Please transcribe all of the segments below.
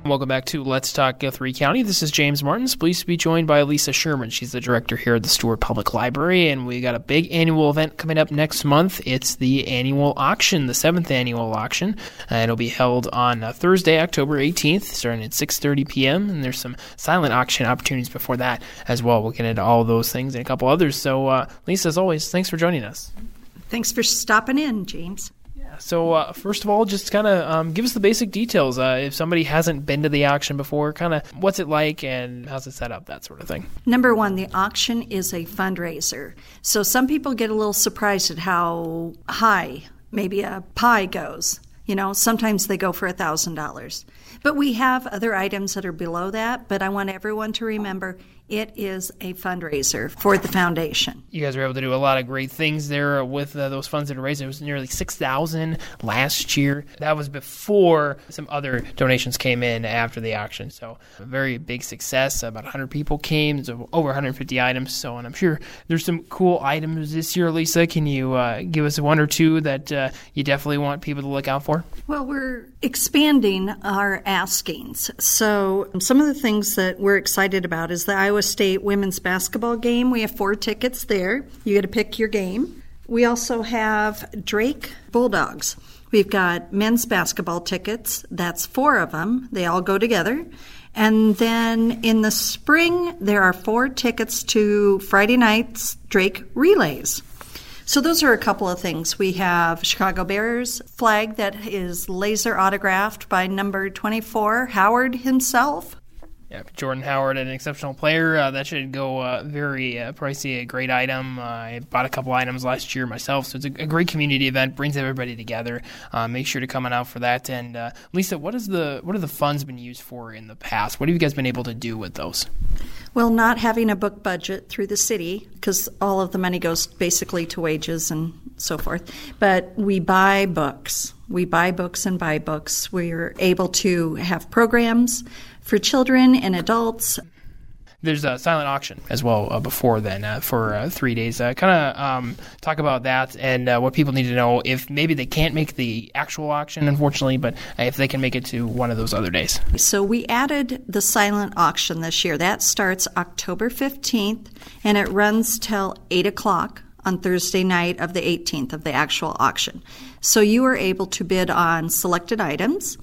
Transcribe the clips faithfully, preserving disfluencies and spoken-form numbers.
Welcome back to Let's Talk Guthrie County. This is James Martins. Pleased to be joined by Lisa Sherman. She's the director here at the Stuart Public Library, and we got a big annual event coming up next month. It's the annual auction, the seventh annual auction. Uh, it'll be held on uh, Thursday, October eighteenth, starting at six thirty p.m., and there's some silent auction opportunities before that as well. We'll get into all of those things and a couple others. So, uh, Lisa, as always, thanks for joining us. Thanks for stopping in, James. So uh, first of all, just kind of um, give us the basic details. Uh, if somebody hasn't been to the auction before, kind of what's it like and how's it set up, that sort of thing. Number one, the auction is a fundraiser. So some people get a little surprised at how high maybe a pie goes. You know, sometimes they go for one thousand dollars. But we have other items that are below that, but I want everyone to remember it is a fundraiser for the foundation. You guys were able to do a lot of great things there with uh, those funds that are raised. It was nearly six thousand dollars last year. That was before some other donations came in after the auction. So a very big success. About one hundred people came. There's over one hundred fifty items. So, and I'm sure there's some cool items this year. Lisa, can you uh, give us one or two that uh, you definitely want people to look out for? Well, we're expanding our askings. So some of the things that we're excited about is the Iowa State women's basketball game. We have four tickets there. You get to pick your game. We also have Drake Bulldogs. We've got men's basketball tickets. That's four of them. They all go together. And then in the spring, there are four tickets to Friday night's Drake Relays. So those are a couple of things. We have Chicago Bears flag that is laser autographed by number twenty-four, Howard himself. Yeah, Jordan Howard, an exceptional player. Uh, that should go uh, very uh, pricey, a great item. Uh, I bought a couple items last year myself, so it's a, a great community event, brings everybody together. Uh, make sure to come on out for that. And uh, Lisa, what is the what have the funds been used for in the past? What have you guys been able to do with those? Well, not having a book budget through the city, because all of the money goes basically to wages and so forth. But we buy books. We buy books and buy books. We're able to have programs for children and adults. There's a silent auction as well uh, before then uh, for uh, three days. Uh, kind of um, talk about that and uh, what people need to know if maybe they can't make the actual auction, unfortunately, but uh, if they can make it to one of those other days. So we added the silent auction this year. That starts October fifteenth, and it runs till eight o'clock on Thursday night of the eighteenth of the actual auction. So you are able to bid on selected items,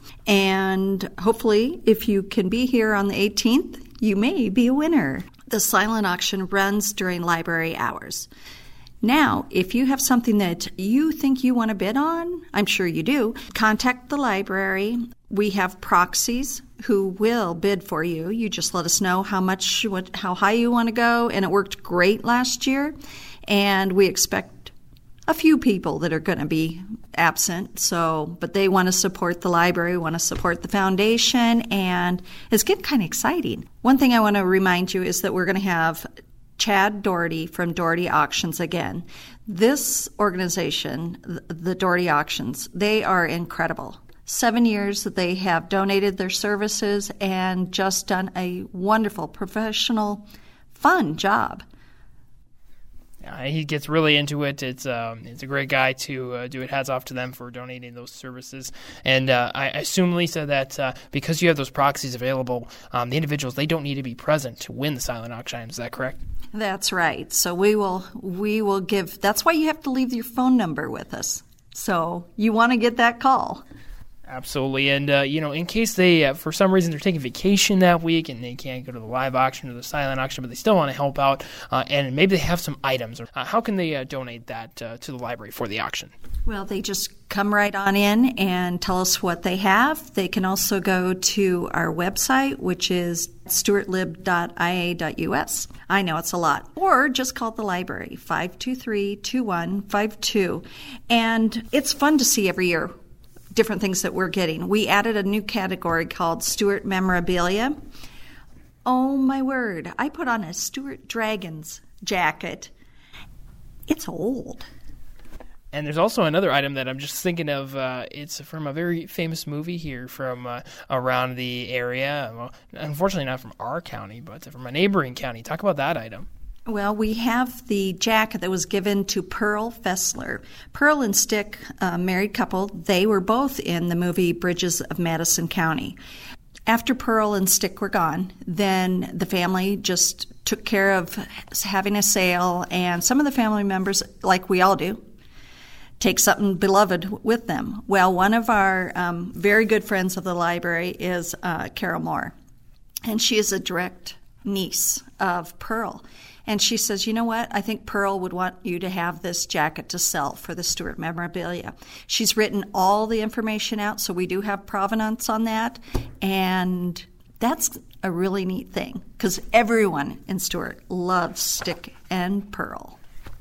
and hopefully if you can be here on the eighteenth, you may be a winner. The silent auction runs during library hours. Now, if you have something that you think you want to bid on, I'm sure you do, contact the library. We have proxies who will bid for you. You just let us know how much, what, how high you want to go, and it worked great last year. And we expect a few people that are going to be absent, so but they want to support the library, want to support the foundation, and it's getting kind of exciting. One thing I want to remind you is that we're going to have Chad Doherty from Doherty Auctions again. This organization, the Doherty Auctions, they are incredible. Seven years that they have donated their services and just done a wonderful, professional, fun job. Yeah, he gets really into it. It's um, it's a great guy to uh, do it. Hats off to them for donating those services. And uh, I assume, Lisa, that uh, because you have those proxies available, um, the individuals, they don't need to be present to win the silent auction items. Is that correct? That's right. So we will we will give. That's why you have to leave your phone number with us. So you want to get that call. Absolutely. And, uh, you know, in case they, uh, for some reason, they're taking vacation that week and they can't go to the live auction or the silent auction, but they still want to help out, uh, and maybe they have some items, or uh, how can they uh, donate that uh, to the library for the auction? Well, they just come right on in and tell us what they have. They can also go to our website, which is stuart lib dot i a dot u s. I know it's a lot. Or just call the library, five two three, two one five two. And it's fun to see every year different things that we're getting. We added a new category called Stuart Memorabilia. Oh, my word. I put on a Stuart Dragons jacket. It's old. And there's also another item that I'm just thinking of. Uh, it's from a very famous movie here from uh, around the area. Well, unfortunately not from our county, but from a neighboring county. Talk about that item. Well, we have the jacket that was given to Pearl Fessler. Pearl and Stick, a married couple, they were both in the movie Bridges of Madison County. After Pearl and Stick were gone, then the family just took care of having a sale, and some of the family members, like we all do, take something beloved with them. Well, one of our um, very good friends of the library is uh, Carol Moore, and she is a direct niece of Pearl. And she says, you know what, I think Pearl would want you to have this jacket to sell for the Stuart memorabilia. She's written all the information out, so we do have provenance on that. And that's a really neat thing, because everyone in Stuart loves Stick and Pearl.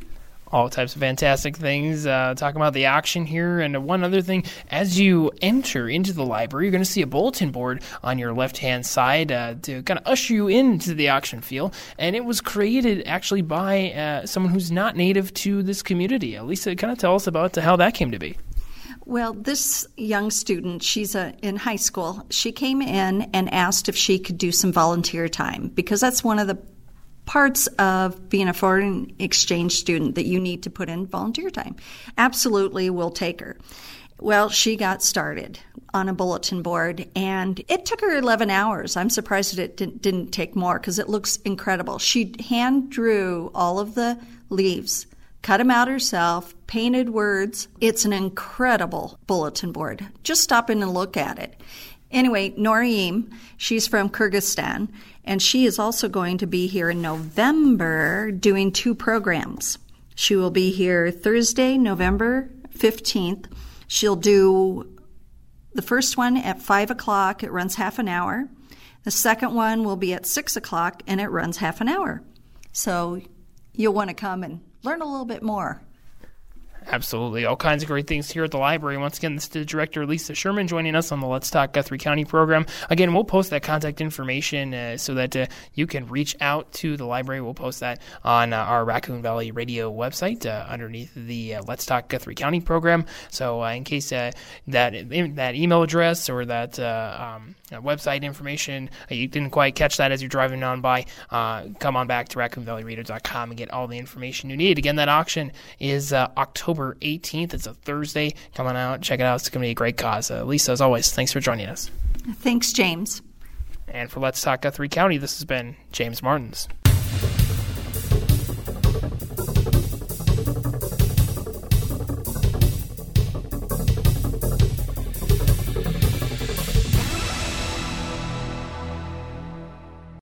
All types of fantastic things. Uh, talking about the auction here. And one other thing, as you enter into the library, you're going to see a bulletin board on your left-hand side uh, to kind of usher you into the auction field. And it was created actually by uh, someone who's not native to this community. Lisa, kind of tell us about how that came to be. Well, this young student, she's a, in high school. She came in and asked if she could do some volunteer time, because that's one of the parts of being a foreign exchange student that you need to put in volunteer time. Absolutely, we'll take her. Well, she got started on a bulletin board, and it took her eleven hours. I'm surprised that it didn't, didn't take more, because it looks incredible. She hand drew all of the leaves, cut them out herself, painted words. It's an incredible bulletin board. Just stop in and look at it. Anyway, Norim, she's from Kyrgyzstan, and she is also going to be here in November doing two programs. She will be here Thursday, November fifteenth. She'll do the first one at five o'clock. It runs half an hour. The second one will be at six o'clock, and it runs half an hour. So you'll want to come and learn a little bit more. Absolutely. All kinds of great things here at the library. Once again, this is the director, Lisa Sherman, joining us on the Let's Talk Guthrie County program. Again, we'll post that contact information uh, so that uh, you can reach out to the library. We'll post that on uh, our Raccoon Valley Radio website uh, underneath the uh, Let's Talk Guthrie County program. So uh, in case uh, that that email address or that uh, um, website information, uh, you didn't quite catch that as you're driving on by, uh, come on back to raccoon valley radio dot com and get all the information you need. Again, that auction is uh, October eighteenth. It's a Thursday. Come on out. Check it out. It's going to be a great cause. Uh, Lisa, as always, thanks for joining us. Thanks, James. And for Let's Talk Guthrie County, this has been James Martins.